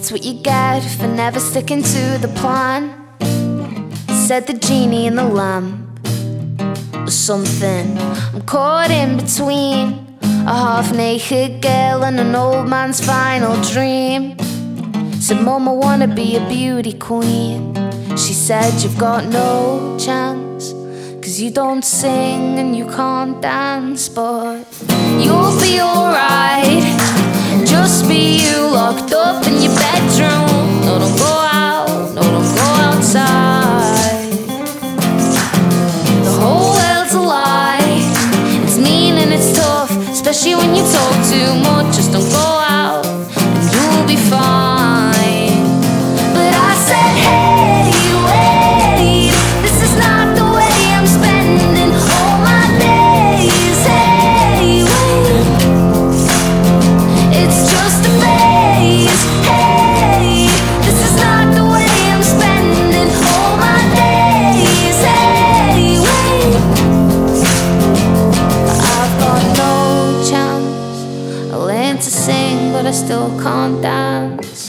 It's what you get for never sticking to the plan. Said the genie in the lamp or something. I'm caught in between a half-naked girl and an old man's final dream. Said, Mom, I wanna be a beauty queen. She said, you've got no chance, 'cause you don't sing and you can't dance. But you'll be alright, just be you locked up in your bedroom. No, don't go out, no, don't go outside. The whole world's a lie, it's mean and it's tough, especially when you talk too much. Just don't go out and you'll be fine. But I said, hey, wait, this is not the way I'm spending all my days. Hey, wait, it's just a phase. Hey, this is not the way I'm spending all my days. Hey, wait, I've got no chance. I learned to sing, but I still can't dance.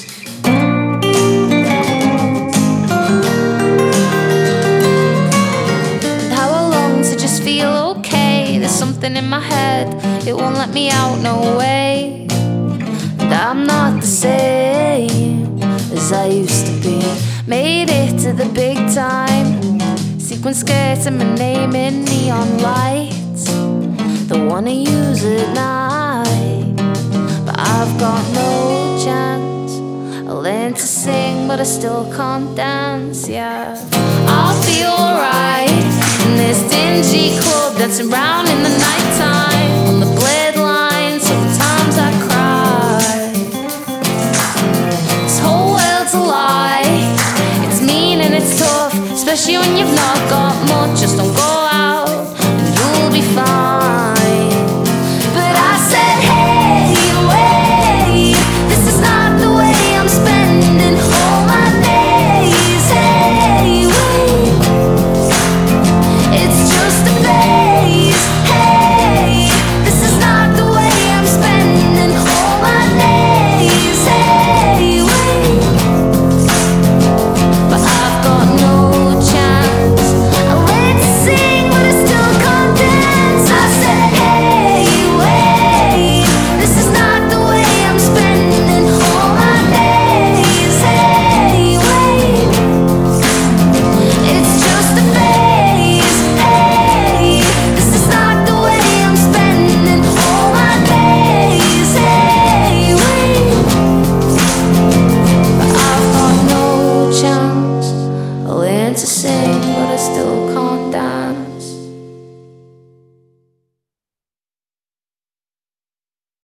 And how I long to just feel okay. There's something in my head, it won't let me out, no way. And I'm not the same as I used to be. Made it to the big time, sequin skirts and my name in neon lights. Don't wanna use at night, but I've got no chance. I learned to sing, but I still can't dance, yeah. I'll be alright in this dingy club, dancing round in the nighttime on the blurred lines. Sometimes I cry. This whole world's a lie, it's mean and it's tough, especially when you've not got much. Just don't go out